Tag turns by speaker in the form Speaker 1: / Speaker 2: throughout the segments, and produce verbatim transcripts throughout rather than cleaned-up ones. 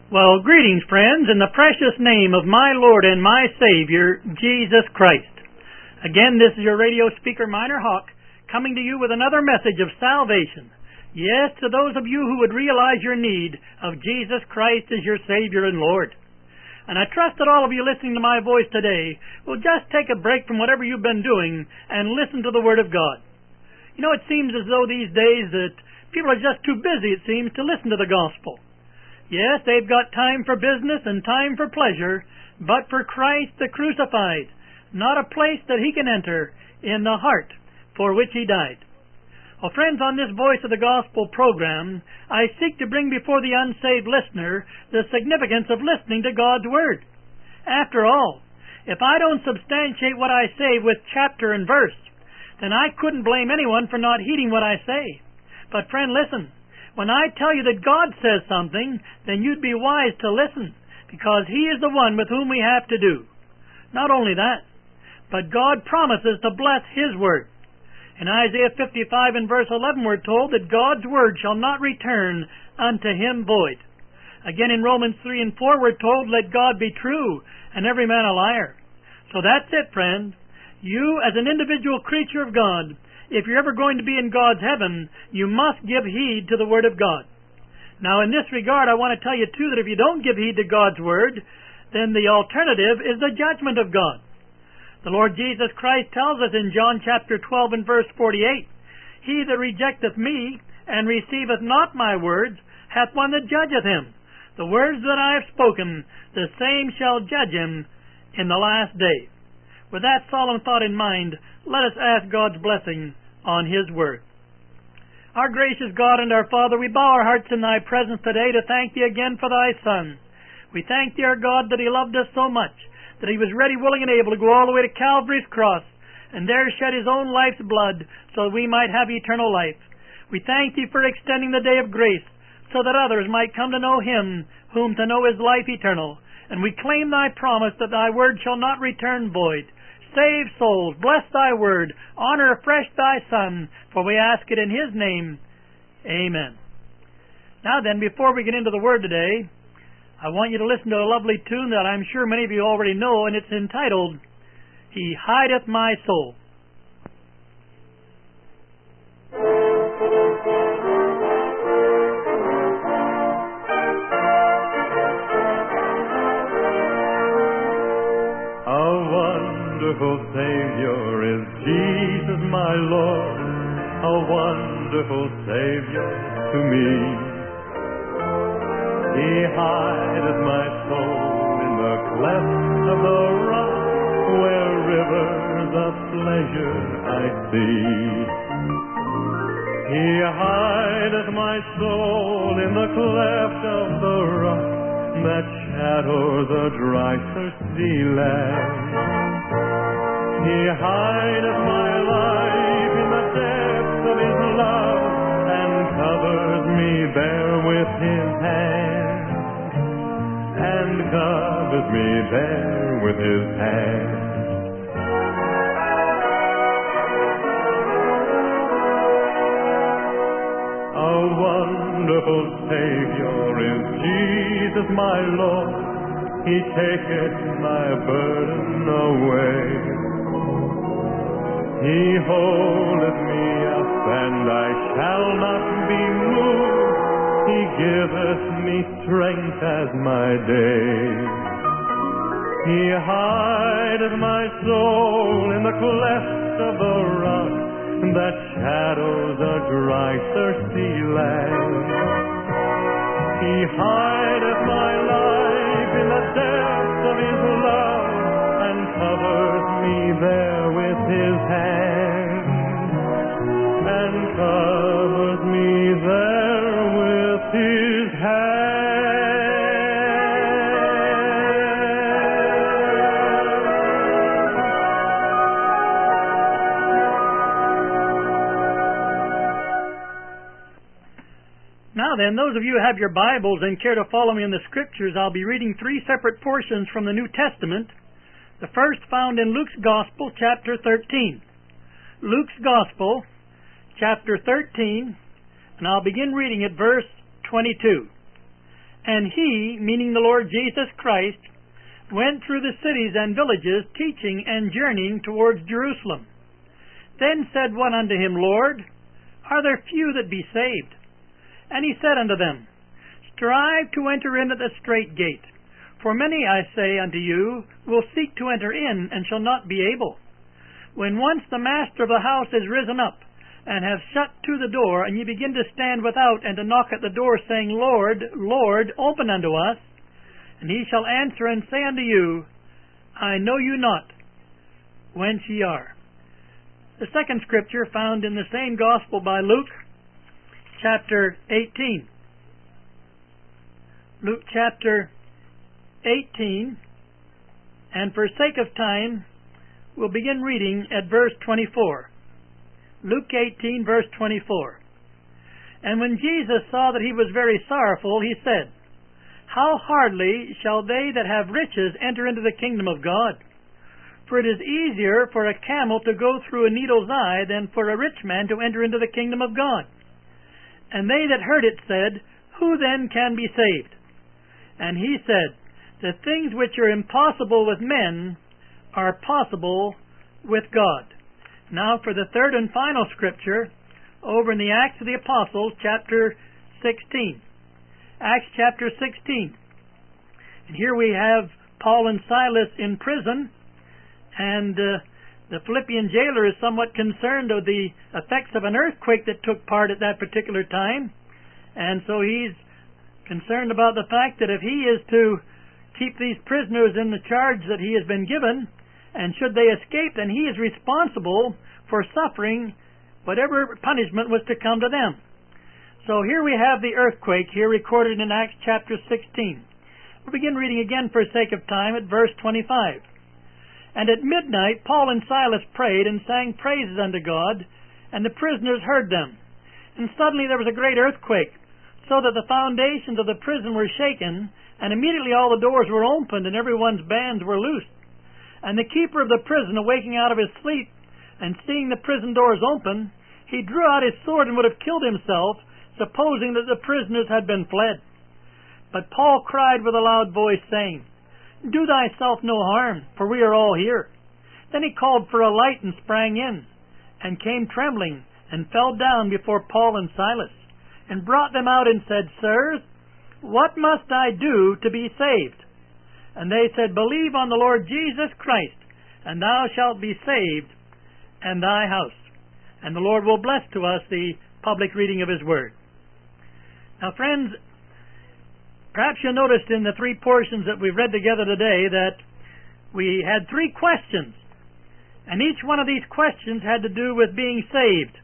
Speaker 1: Well, greetings, friends, in the precious name of my Lord and my Savior, Jesus Christ. Again, this is your radio speaker, Minor Hawk, coming to you with another message of salvation. Yes, to those of you who would realize your need of Jesus Christ as your Savior and Lord. And I trust that all of you listening to my voice today will just take a break from whatever you've been doing and listen to the Word of God. You know, it seems as though these days that people are just too busy, it seems, to listen to the gospel. Yes, they've got time for business and time for pleasure, but for Christ the crucified, not a place that he can enter in the heart for which he died. Well, friends, on this Voice of the Gospel program, I seek to bring before the unsaved listener the significance of listening to God's Word. After all, if I don't substantiate what I say with chapter and verse, then I couldn't blame anyone for not heeding what I say. But friend, listen. When I tell you that God says something, then you'd be wise to listen, because He is the one with whom we have to do. Not only that, but God promises to bless His Word. In Isaiah fifty-five and verse eleven we're told that God's Word shall not return unto Him void. Again in Romans three and four we're told, let God be true, and every man a liar. So that's it, friend. You, as an individual creature of God, if you're ever going to be in God's heaven, you must give heed to the Word of God. Now, in this regard, I want to tell you, too, that if you don't give heed to God's Word, then the alternative is the judgment of God. The Lord Jesus Christ tells us in John chapter twelve and verse forty-eight, He that rejecteth me and receiveth not my words hath one that judgeth him. The words that I have spoken, the same shall judge him in the last day. With that solemn thought in mind, let us ask God's blessing on His Word. Our gracious God and our Father, we bow our hearts in Thy presence today to thank Thee again for Thy Son. We thank Thee, our God, that He loved us so much, that He was ready, willing, and able to go all the way to Calvary's cross, and there shed His own life's blood, so that we might have eternal life. We thank Thee for extending the day of grace, so that others might come to know Him, whom to know is life eternal. And we claim Thy promise that Thy Word shall not return void. Save souls, bless Thy Word, honor afresh Thy Son, for we ask it in His name. Amen. Now then, before we get into the Word today, I want you to listen to a lovely tune that I'm sure many of you already know, and it's entitled, He Hideth My Soul.
Speaker 2: Wonderful Savior is Jesus my Lord, a wonderful Savior to me. He hideth my soul in the cleft of the rock, where rivers of pleasure I see. He hideth my soul in the cleft of the rock, that shadows a dry, thirsty land. He hideth my life in the depths of His love, and covers me bare with His hand, and covers me bare with His hand. A wonderful Savior is Jesus my Lord, He taketh my burden away. He holdeth me up, and I shall not be moved. He giveth me strength as my day. He hideth my soul in the cleft of the rock, that shadows a dry, thirsty land. He hideth my life in the depths of His love, and covers me there with His hand, and covers me there with His hand.
Speaker 1: Now then, those of you who have your Bibles and care to follow me in the Scriptures, I'll be reading three separate portions from the New Testament. The first found in Luke's Gospel, chapter thirteen. Luke's Gospel, chapter thirteen, and I'll begin reading at verse twenty-two. And he, meaning the Lord Jesus Christ, went through the cities and villages, teaching and journeying towards Jerusalem. Then said one unto him, Lord, are there few that be saved? And he said unto them, Strive to enter in at the strait gate. For many, I say unto you, will seek to enter in, and shall not be able. When once the master of the house is risen up, and have shut to the door, and ye begin to stand without, and to knock at the door, saying, Lord, Lord, open unto us, and he shall answer and say unto you, I know you not, whence ye are. The second scripture found in the same gospel by Luke, chapter eighteen. Luke chapter eighteen, and for sake of time, we'll begin reading at verse twenty-four. Luke eighteen, verse twenty-four. And when Jesus saw that he was very sorrowful, he said, How hardly shall they that have riches enter into the kingdom of God? For it is easier for a camel to go through a needle's eye than for a rich man to enter into the kingdom of God. And they that heard it said, Who then can be saved? And he said, The things which are impossible with men are possible with God. Now for the third and final scripture, over in the Acts of the Apostles, chapter sixteen. Acts chapter sixteen. And here we have Paul and Silas in prison, and uh, the Philippian jailer is somewhat concerned of the effects of an earthquake that took part at that particular time. And so he's concerned about the fact that if he is to keep these prisoners in the charge that he has been given, and should they escape, then he is responsible for suffering whatever punishment was to come to them. So here we have the earthquake here recorded in Acts chapter sixteen. We'll begin reading again for sake of time at verse twenty-five. And at midnight Paul and Silas prayed and sang praises unto God, and the prisoners heard them. And suddenly there was a great earthquake, so that the foundations of the prison were shaken, and immediately all the doors were opened, and everyone's bands were loosed. And the keeper of the prison, awaking out of his sleep, and seeing the prison doors open, he drew out his sword and would have killed himself, supposing that the prisoners had been fled. But Paul cried with a loud voice, saying, Do thyself no harm, for we are all here. Then he called for a light and sprang in, and came trembling, and fell down before Paul and Silas, and brought them out and said, Sirs, what must I do to be saved? And they said, Believe on the Lord Jesus Christ, and thou shalt be saved, and thy house. And the Lord will bless to us the public reading of His Word. Now, friends, perhaps you noticed in the three portions that we've read together today that we had three questions. And each one of these questions had to do with being saved.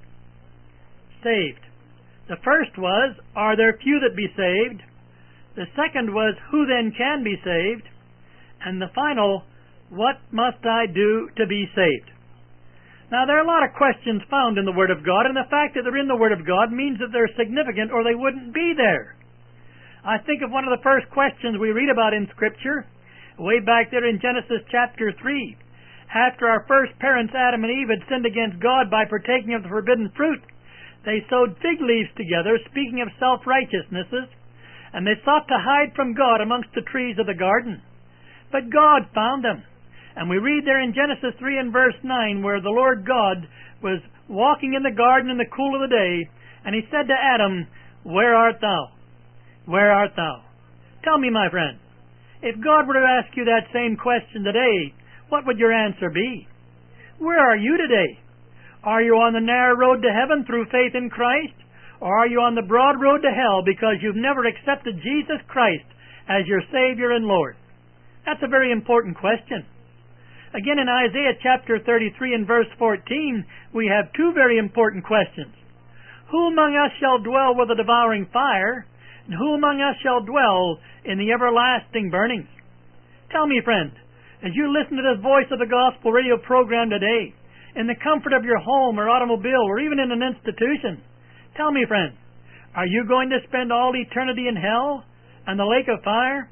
Speaker 1: Saved. The first was, are there few that be saved? The second was, who then can be saved? And the final, what must I do to be saved? Now, there are a lot of questions found in the Word of God, and the fact that they're in the Word of God means that they're significant or they wouldn't be there. I think of one of the first questions we read about in Scripture, way back there in Genesis chapter three. After our first parents, Adam and Eve, had sinned against God by partaking of the forbidden fruit, they sewed fig leaves together, speaking of self-righteousnesses, and they sought to hide from God amongst the trees of the garden. But God found them. And we read there in Genesis three and verse nine, where the Lord God was walking in the garden in the cool of the day, and He said to Adam, Where art thou? Where art thou? Tell me, my friend, if God were to ask you that same question today, what would your answer be? Where are you today? Are you on the narrow road to heaven through faith in Christ? Or are you on the broad road to hell because you've never accepted Jesus Christ as your Savior and Lord? That's a very important question. Again, in Isaiah chapter thirty-three and verse fourteen, we have two very important questions. Who among us shall dwell with the devouring fire? And who among us shall dwell in the everlasting burnings? Tell me, friend, as you listen to this voice of the gospel radio program today, in the comfort of your home or automobile or even in an institution, tell me, friend, are you going to spend all eternity in hell and the lake of fire?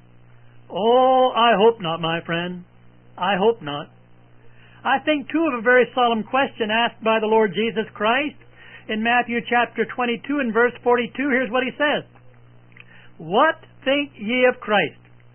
Speaker 1: Oh, I hope not, my friend. I hope not. I think, too, of a very solemn question asked by the Lord Jesus Christ in Matthew chapter twenty-two and verse forty-two. Here's what He says. What think ye of Christ?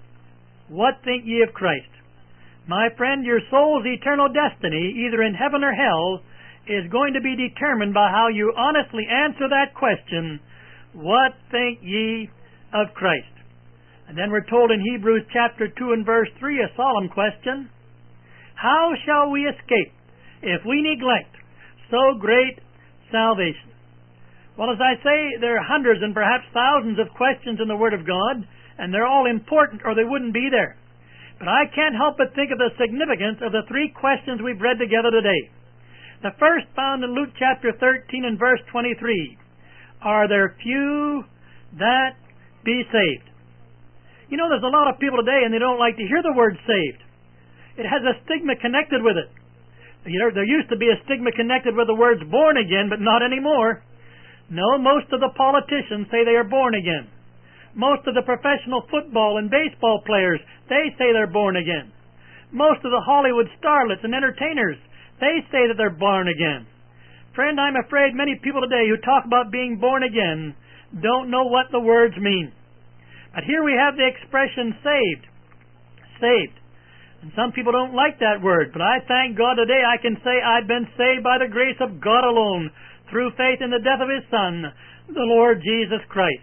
Speaker 1: What think ye of Christ? My friend, your soul's eternal destiny, either in heaven or hell, is going to be determined by how you honestly answer that question, what think ye of Christ? And then we're told in Hebrews chapter two and verse three, a solemn question, how shall we escape if we neglect so great salvation? Well, as I say, there are hundreds and perhaps thousands of questions in the Word of God, and they're all important or they wouldn't be there. But I can't help but think of the significance of the three questions we've read together today. The first found in Luke chapter thirteen and verse twenty-three. Are there few that be saved? You know, there's a lot of people today and they don't like to hear the word saved. It has a stigma connected with it. You know, there used to be a stigma connected with the words born again, but not anymore. No, most of the politicians say they are born again. Most of the professional football and baseball players, they say they're born again. Most of the Hollywood starlets and entertainers, they say that they're born again. Friend, I'm afraid many people today who talk about being born again don't know what the words mean. But here we have the expression saved. Saved. And some people don't like that word, but I thank God today I can say I've been saved by the grace of God alone, through faith in the death of His Son, the Lord Jesus Christ.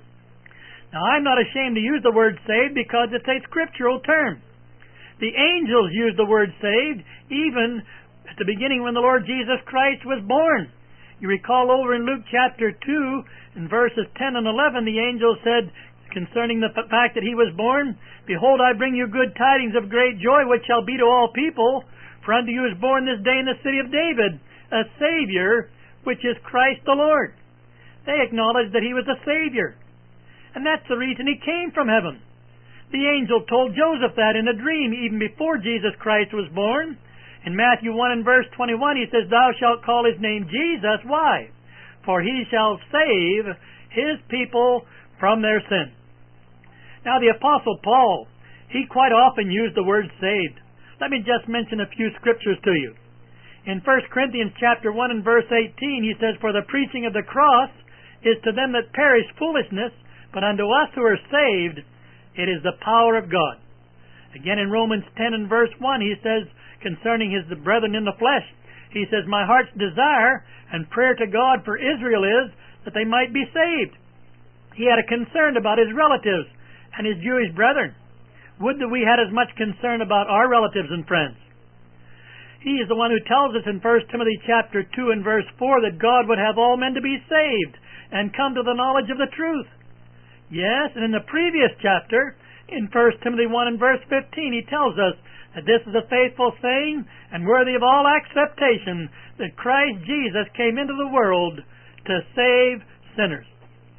Speaker 1: Now, I'm not ashamed to use the word saved because it's a scriptural term. The angels used the word saved even at the beginning when the Lord Jesus Christ was born. You recall over in Luke chapter two, in verses ten and eleven, the angel said concerning the fact that He was born, Behold, I bring you good tidings of great joy, which shall be to all people. For unto you is born this day in the city of David a Savior, which is Christ the Lord. They acknowledged that He was a Savior. And that's the reason He came from heaven. The angel told Joseph that in a dream even before Jesus Christ was born. In Matthew one and verse twenty-one, he says, Thou shalt call His name Jesus. Why? For He shall save His people from their sin. Now the Apostle Paul, he quite often used the word saved. Let me just mention a few scriptures to you. In First Corinthians chapter one and verse eighteen, he says, For the preaching of the cross is to them that perish foolishness, but unto us who are saved, it is the power of God. Again in Romans ten and verse one, he says, concerning his brethren in the flesh, he says, My heart's desire and prayer to God for Israel is that they might be saved. He had a concern about his relatives and his Jewish brethren. Would that we had as much concern about our relatives and friends. He is the one who tells us in First Timothy chapter two and verse four that God would have all men to be saved and come to the knowledge of the truth. Yes, and in the previous chapter, in First Timothy one and verse fifteen, he tells us that this is a faithful saying and worthy of all acceptation, that Christ Jesus came into the world to save sinners.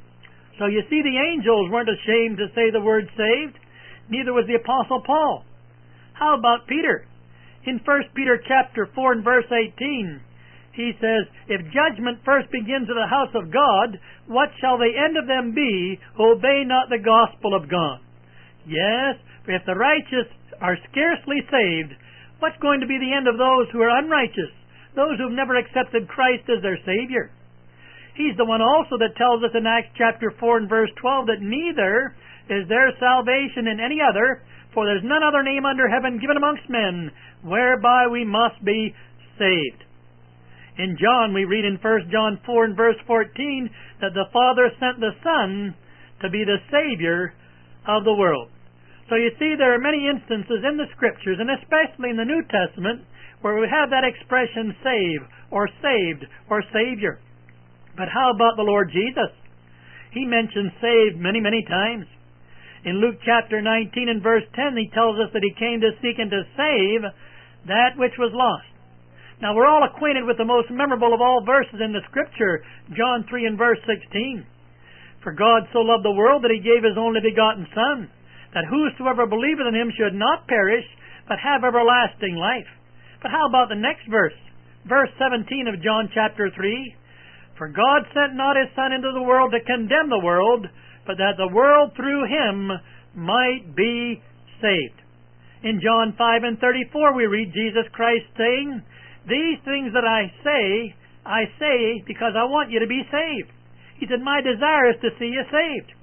Speaker 1: So you see, the angels weren't ashamed to say the word saved. Neither was the Apostle Paul. How about Peter? In First Peter chapter four and verse eighteen, he says, If judgment first begins in the house of God, what shall the end of them be who obey not the gospel of God? Yes, for if the righteous are scarcely saved, what's going to be the end of those who are unrighteous, those who have never accepted Christ as their Savior? He's the one also that tells us in Acts chapter four and verse twelve that neither is there salvation in any other, for there's none other name under heaven given amongst men, whereby we must be saved. In John, we read in First John four and verse fourteen that the Father sent the Son to be the Savior of the world. So you see, there are many instances in the Scriptures, and especially in the New Testament, where we have that expression save, or saved, or Savior. But how about the Lord Jesus? He mentions saved many, many times. In Luke chapter nineteen and verse ten, he tells us that He came to seek and to save that which was lost. Now, we're all acquainted with the most memorable of all verses in the Scripture, John three and verse sixteen. For God so loved the world that He gave His only begotten Son, that whosoever believeth in Him should not perish, but have everlasting life. But how about the next verse? Verse seventeen of John chapter three. For God sent not His Son into the world to condemn the world, but that the world through Him might be saved. In John five and thirty-four we read Jesus Christ saying, These things that I say, I say because I want you to be saved. He said, My desire is to see you saved.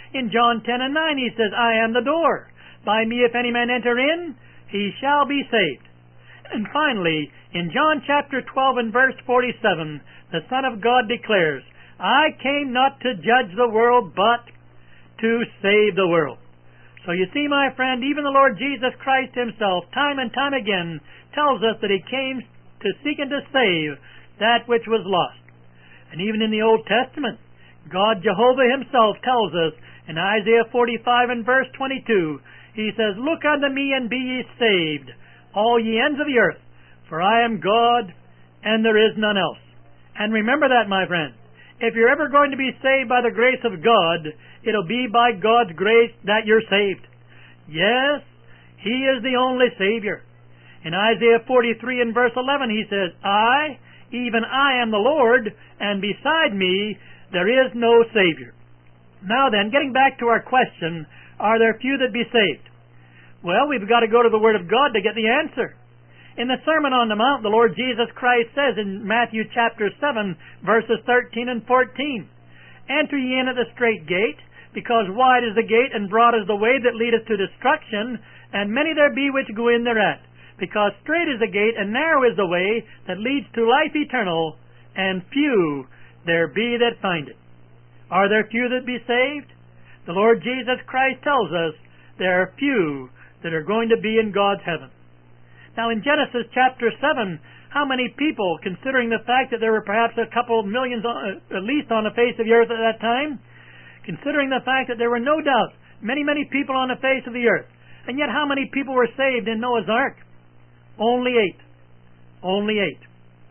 Speaker 1: In John ten and nine he says, I am the door. By me if any man enter in, he shall be saved. And finally, in John chapter twelve and verse forty-seven, the Son of God declares, I came not to judge the world, but to save the world. So you see, my friend, even the Lord Jesus Christ himself, time and time again, tells us that he came to seek and to save that which was lost. And even in the Old Testament, God Jehovah himself tells us in Isaiah forty-five and verse twenty-two, he says, Look unto me and be ye saved, all ye ends of the earth, for I am God, and there is none else. And remember that, my friend. If you're ever going to be saved by the grace of God, it'll be by God's grace that you're saved. Yes, he is the only Savior. In Isaiah forty-three and verse eleven, he says, I, even I am the Lord, and beside me there is no Savior. Now then, getting back to our question, are there few that be saved? Well, we've got to go to the Word of God to get the answer. In the Sermon on the Mount, the Lord Jesus Christ says in Matthew chapter seven, verses thirteen and fourteen, Enter ye in at the strait gate, because wide is the gate, and broad is the way that leadeth to destruction, and many there be which go in thereat. Because strait is the gate, and narrow is the way that leads to life eternal, and few there be that find it. Are there few that be saved? The Lord Jesus Christ tells us there are few that are going to be in God's heaven. Now in Genesis chapter seven, how many people, considering the fact that there were perhaps a couple of millions on, at least on the face of the earth at that time, considering the fact that there were no doubt many, many people on the face of the earth, and yet how many people were saved in Noah's ark? Only eight. Only eight.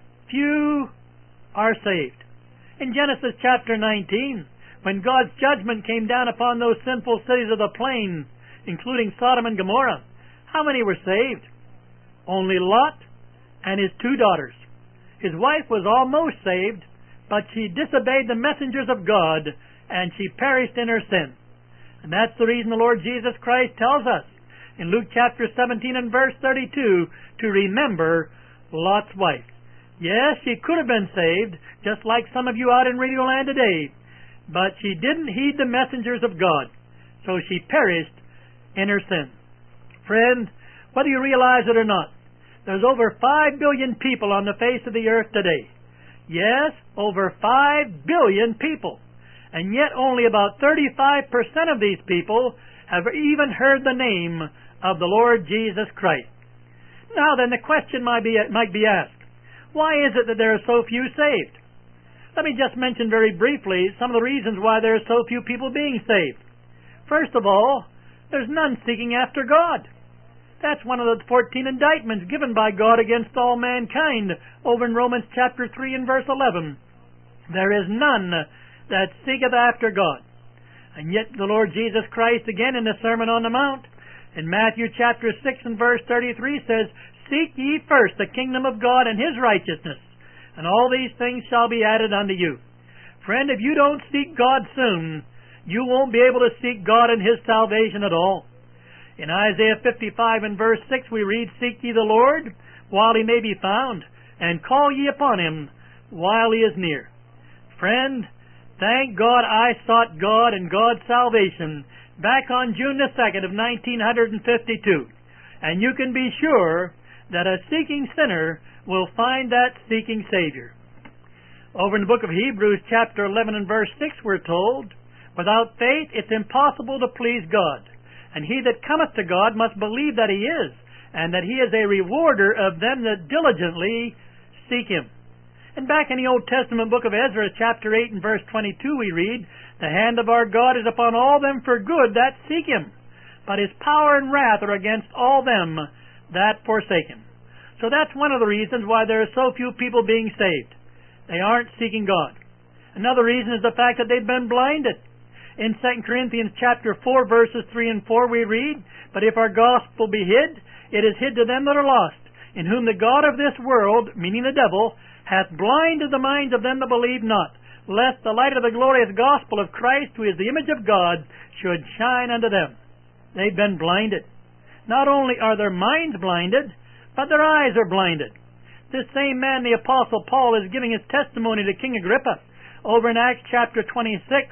Speaker 1: Few are saved. In Genesis chapter nineteen, when God's judgment came down upon those sinful cities of the plain, including Sodom and Gomorrah, how many were saved? Only Lot and his two daughters. His wife was almost saved, but she disobeyed the messengers of God, and she perished in her sin. And that's the reason the Lord Jesus Christ tells us in Luke chapter seventeen and verse thirty-two to remember Lot's wife. Yes, she could have been saved, just like some of you out in Radio Land today, but she didn't heed the messengers of God, so she perished in her sin. Friend, whether you realize it or not, there's over five billion people on the face of the earth today. Yes, over five billion people. And yet only about thirty-five percent of these people have even heard the name of the Lord Jesus Christ. Now then, the question might be, might be asked, why is it that there are so few saved? Let me just mention very briefly some of the reasons why there are so few people being saved. First of all, there's none seeking after God. That's one of the fourteen indictments given by God against all mankind over in Romans chapter three and verse eleven. There is none that seeketh after God. And yet the Lord Jesus Christ, again in the Sermon on the Mount, in Matthew chapter six and verse thirty-three says, Seek ye first the kingdom of God and his righteousness, and all these things shall be added unto you. Friend, if you don't seek God soon, you won't be able to seek God and his salvation at all. In Isaiah fifty-five and verse six we read, Seek ye the Lord while he may be found, and call ye upon him while he is near. Friend, thank God I sought God and God's salvation back on June the second of nineteen fifty-two. And you can be sure that a seeking sinner will find that seeking Savior. Over in the book of Hebrews chapter eleven and verse six we're told, Without faith it's impossible to please God. And he that cometh to God must believe that he is, and that he is a rewarder of them that diligently seek him. And back in the Old Testament book of Ezra, chapter eight and verse twenty-two, we read, The hand of our God is upon all them for good that seek him, but his power and wrath are against all them that forsake him. So that's one of the reasons why there are so few people being saved. They aren't seeking God. Another reason is the fact that they've been blinded. In Second Corinthians chapter four, verses three and four, we read, But if our gospel be hid, it is hid to them that are lost, in whom the God of this world, meaning the devil, hath blinded the minds of them that believe not, lest the light of the glorious gospel of Christ, who is the image of God, should shine unto them. They've been blinded. Not only are their minds blinded, but their eyes are blinded. This same man, the Apostle Paul, is giving his testimony to King Agrippa over in Acts chapter twenty-six,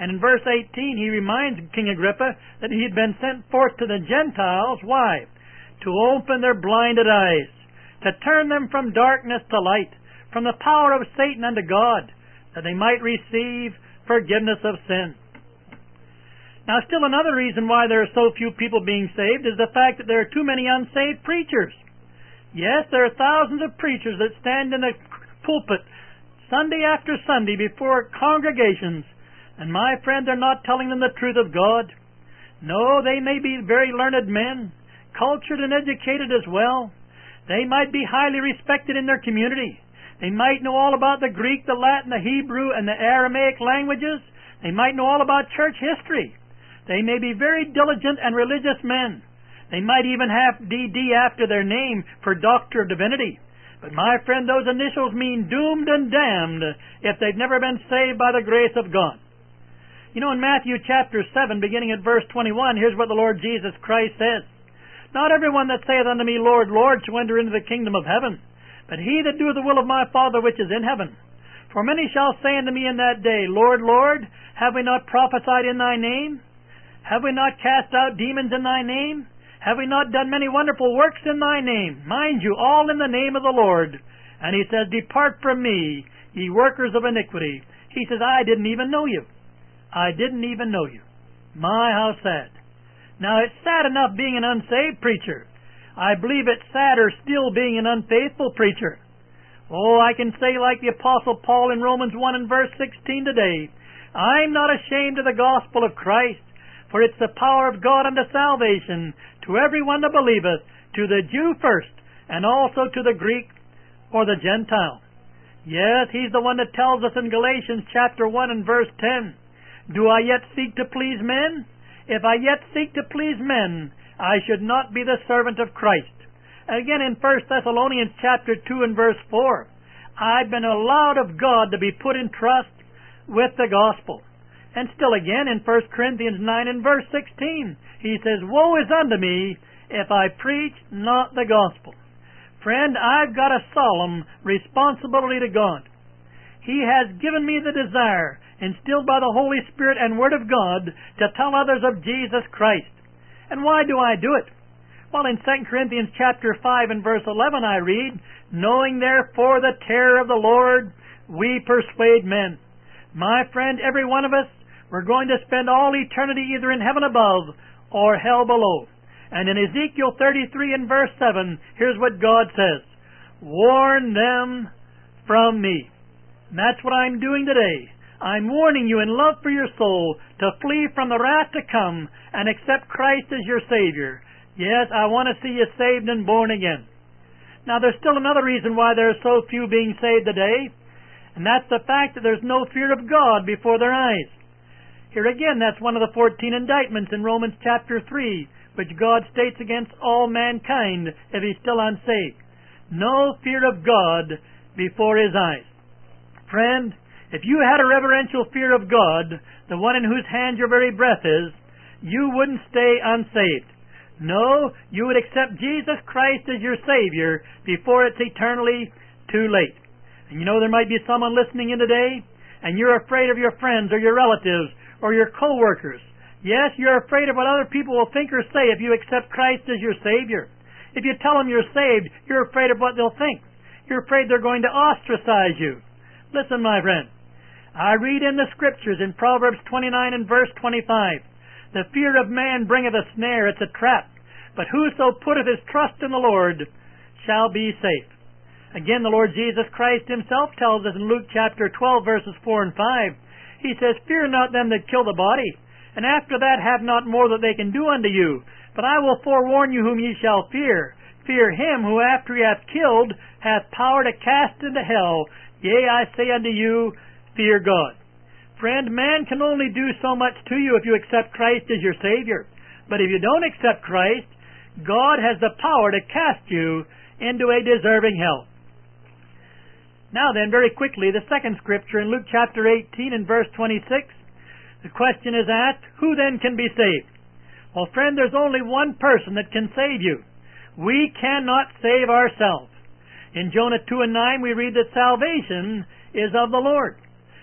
Speaker 1: And in verse eighteen, he reminds King Agrippa that he had been sent forth to the Gentiles. Why? To open their blinded eyes, to turn them from darkness to light, from the power of Satan unto God, that they might receive forgiveness of sin. Now, still another reason why there are so few people being saved is the fact that there are too many unsaved preachers. Yes, there are thousands of preachers that stand in the pulpit Sunday after Sunday before congregations, and my friend, they're not telling them the truth of God. No, they may be very learned men, cultured and educated as well. They might be highly respected in their community. They might know all about the Greek, the Latin, the Hebrew, and the Aramaic languages. They might know all about church history. They may be very diligent and religious men. They might even have D D after their name for Doctor of Divinity. But my friend, those initials mean doomed and damned if they've never been saved by the grace of God. You know, in Matthew chapter seven, beginning at verse twenty-one, here's what the Lord Jesus Christ says. Not everyone that saith unto me, Lord, Lord, shall enter into the kingdom of heaven, but he that doeth the will of my Father which is in heaven. For many shall say unto me in that day, Lord, Lord, have we not prophesied in thy name? Have we not cast out demons in thy name? Have we not done many wonderful works in thy name? Mind you, all in the name of the Lord. And he says, Depart from me, ye workers of iniquity. He says, I didn't even know you. I didn't even know you. My, how sad. Now, it's sad enough being an unsaved preacher. I believe it's sadder still being an unfaithful preacher. Oh, I can say like the Apostle Paul in Romans one and verse sixteen today, I'm not ashamed of the gospel of Christ, for it's the power of God unto salvation to everyone that believeth, to the Jew first, and also to the Greek or the Gentile. Yes, he's the one that tells us in Galatians chapter one and verse ten, Do I yet seek to please men? If I yet seek to please men, I should not be the servant of Christ. Again in First Thessalonians chapter two and verse four, I've been allowed of God to be put in trust with the gospel. And still again in First Corinthians nine and verse sixteen, he says, Woe is unto me if I preach not the gospel. Friend, I've got a solemn responsibility to God. He has given me the desire, instilled by the Holy Spirit and Word of God, to tell others of Jesus Christ. And why do I do it? Well, in Second Corinthians chapter five and verse eleven I read, Knowing therefore the terror of the Lord, we persuade men. My friend, every one of us, we're going to spend all eternity either in heaven above or hell below. And in Ezekiel thirty-three and verse seven, here's what God says, Warn them from me. And that's what I'm doing today. I'm warning you in love for your soul to flee from the wrath to come and accept Christ as your Savior. Yes, I want to see you saved and born again. Now, there's still another reason why there are so few being saved today, and that's the fact that there's no fear of God before their eyes. Here again, that's one of the fourteen indictments in Romans chapter three, which God states against all mankind if he's still unsaved. No fear of God before his eyes. Friend, if you had a reverential fear of God, the one in whose hand your very breath is, you wouldn't stay unsaved. No, you would accept Jesus Christ as your Savior before it's eternally too late. And you know, there might be someone listening in today, and you're afraid of your friends or your relatives or your co-workers. Yes, you're afraid of what other people will think or say if you accept Christ as your Savior. If you tell them you're saved, you're afraid of what they'll think. You're afraid they're going to ostracize you. Listen, my friend. I read in the Scriptures in Proverbs twenty-nine and verse twenty-five, The fear of man bringeth a snare, it's a trap, but whoso putteth his trust in the Lord shall be safe. Again, the Lord Jesus Christ himself tells us in Luke chapter twelve, verses four and five, he says, Fear not them that kill the body, and after that have not more that they can do unto you, but I will forewarn you whom ye shall fear. Fear him who after he hath killed hath power to cast into hell. Yea, I say unto you, fear God. Friend, man can only do so much to you if you accept Christ as your Savior. But if you don't accept Christ, God has the power to cast you into a deserving hell. Now then, very quickly, the second scripture in Luke chapter eighteen and verse twenty-six. The question is asked, who then can be saved? Well, friend, there's only one person that can save you. We cannot save ourselves. In Jonah two and nine, we read that salvation is of the Lord.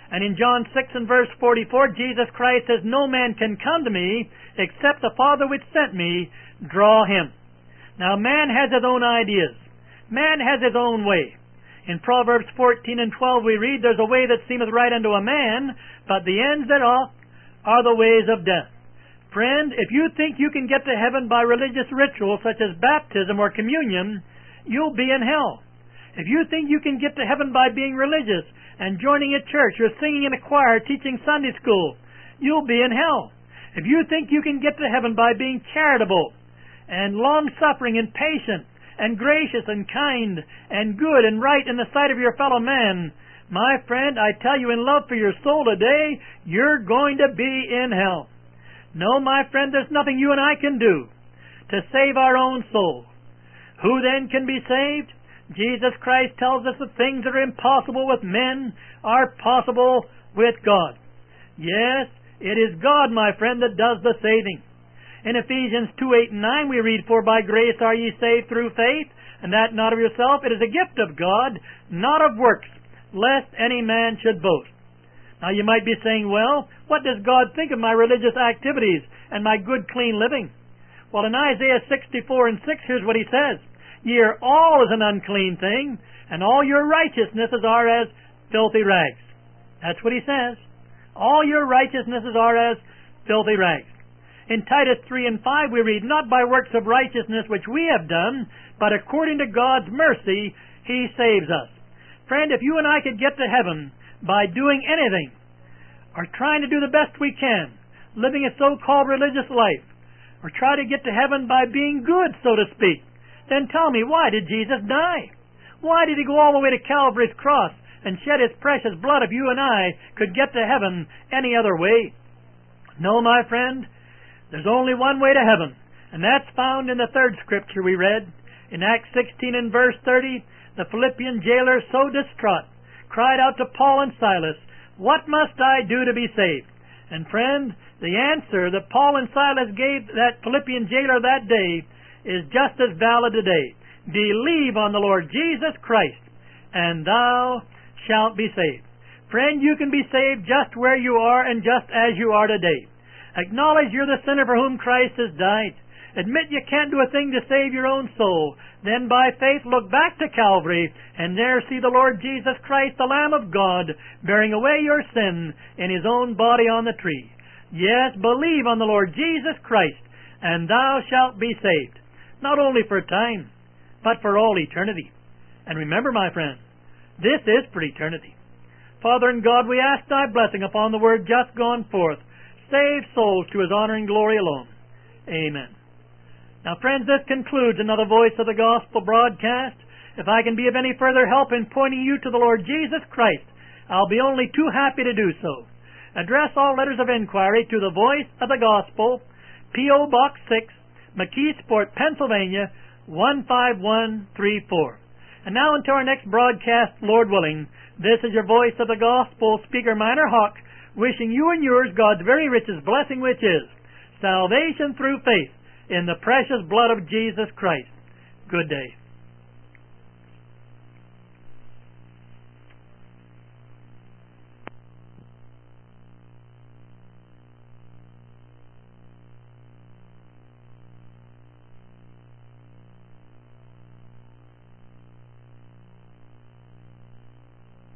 Speaker 1: And in John six and verse forty-four, Jesus Christ says, "No man can come to me except the Father which sent me draw him." Now, man has his own ideas. Man has his own way. In Proverbs fourteen and twelve we read, "There's a way that seemeth right unto a man, but the ends thereof are the ways of death." Friend, if you think you can get to heaven by religious rituals such as baptism or communion, you'll be in hell. If you think you can get to heaven by being religious and joining a church or singing in a choir, teaching Sunday school, you'll be in hell. If you think you can get to heaven by being charitable and long-suffering and patient and gracious and kind and good and right in the sight of your fellow man, my friend, I tell you in love for your soul today, you're going to be in hell. No, my friend, there's nothing you and I can do to save our own soul. Who then can be saved? Jesus Christ tells us the things that are impossible with men are possible with God. Yes, it is God, my friend, that does the saving. In Ephesians two, eight, and nine we read, "For by grace are ye saved through faith, and that not of yourself, it is a gift of God, not of works, lest any man should boast." Now you might be saying, "Well, what does God think of my religious activities and my good, clean living?" Well, in Isaiah sixty-four and six, here's what he says. "Ye are all as an unclean thing, and all your righteousnesses are as filthy rags." That's what he says. All your righteousnesses are as filthy rags. In Titus three and five we read, "Not by works of righteousness which we have done, but according to God's mercy he saves us." Friend, if you and I could get to heaven by doing anything, or trying to do the best we can, living a so-called religious life, or try to get to heaven by being good, so to speak, then tell me, why did Jesus die? Why did he go all the way to Calvary's cross and shed his precious blood if you and I could get to heaven any other way? No, my friend, there's only one way to heaven, and that's found in the third scripture we read. In Acts sixteen and verse thirty, the Philippian jailer, so distraught, cried out to Paul and Silas, "What must I do to be saved?" And friend, the answer that Paul and Silas gave that Philippian jailer that day is just as valid today. Believe on the Lord Jesus Christ, and thou shalt be saved. Friend, you can be saved just where you are and just as you are today. Acknowledge you're the sinner for whom Christ has died. Admit you can't do a thing to save your own soul. Then by faith look back to Calvary and there see the Lord Jesus Christ, the Lamb of God, bearing away your sin in his own body on the tree. Yes, believe on the Lord Jesus Christ, and thou shalt be saved, not only for a time, but for all eternity. And remember, my friend, this is for eternity. Father in God, we ask thy blessing upon the word just gone forth. Save souls to his honor and glory alone. Amen. Now, friends, this concludes another Voice of the Gospel broadcast. If I can be of any further help in pointing you to the Lord Jesus Christ, I'll be only too happy to do so. Address all letters of inquiry to the Voice of the Gospel, P O. Box six, McKeesport, Pennsylvania, one five one three four. And now until our next broadcast, Lord willing, this is your Voice of the Gospel, Speaker Minor Hawk, wishing you and yours God's very richest blessing, which is salvation through faith in the precious blood of Jesus Christ. Good day.